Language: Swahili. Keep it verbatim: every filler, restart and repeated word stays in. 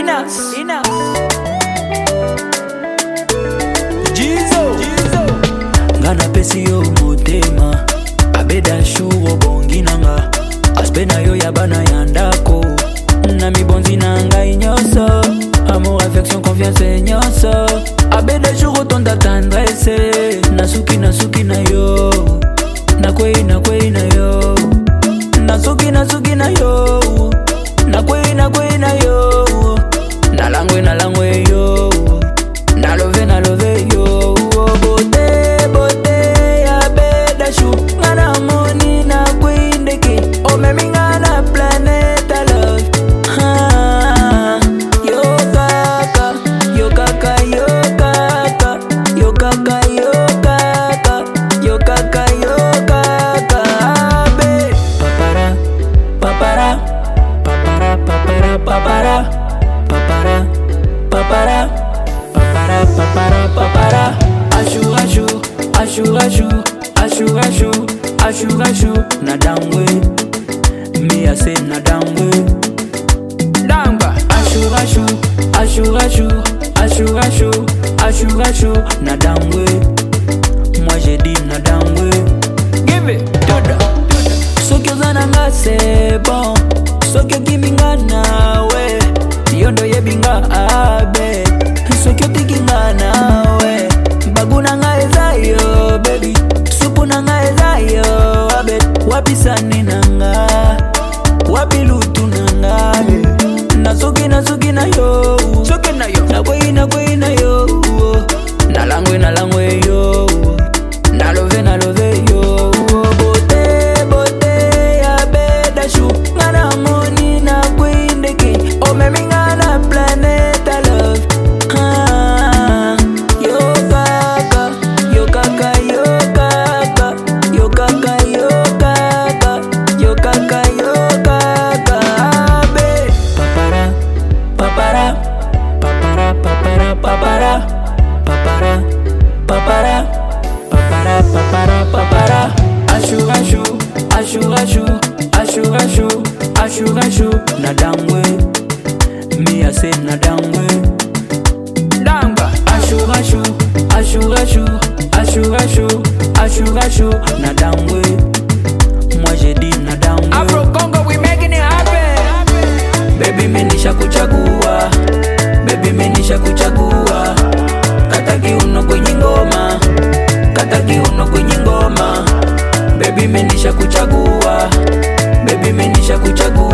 Inas, Inas. Jizo, Jizo. Ngana pesi yo motema abeda shugo bongi nanga aspena yo yabana yandako na mibonzi nanga inyoso amour, affection, confiance inyoso abeda shugo tonda tendresse nasuki nasuki na yo nakwei nakwei na yo nasuki nasuki na yo nakwei nakwei na yo nalangwe nalangwe yo nalove nalove yo bote bote ya beda shu ngana moni na kwindeki o memi ngana planet love ha yo kaka yo kaka yo kaka yo kaka yo kaka yo kaka yo kaka be papara papara papara papara papara papara papara papara papara ashu ashu ashu ashu ashu ashu ashu ashu na dangwe me I say na dangwe Damba. ashu ashu ashu ashu ashu ashu ashu ashu na dangwe moi j'ai dit na dangwe Give it, Dodo. soki ozana nga c'est bon soki okiminga nawe yondo yebinga abe soki otiki nga nawe bagu na nga eza yo baby supu na nga eza yo abe wapi sani na nga wapi lutu na nga nasuki nasuki na yo Soke na yo. nakwei nakwei na yo nalangwe nalangwe yo nalove nalove yo bote bote ya beda shu ngana moni na kwindeki o memi ngana planet love ah yo kaka yo kaka yo kaka yo kaka yo kaka yo kaka yo kaka be papara papara papara papara papara papara papara papara papara papara ashu ashu ashu ashu ashu ashu ashu ashu na dangwe me I say na dangwe Damba. ashu ashu ashu ashu ashu ashu ashu ashu na dangwe moi j'ai dit na dangwe Afro Congo, we making it happen. baby mimi nisha kuchagua baby mimi nisha kuchagua kata kiuno kwenye ngoma kata kiuno kwenye ngoma baby mimi nisha kuchagua baby mimi nisha kuchagua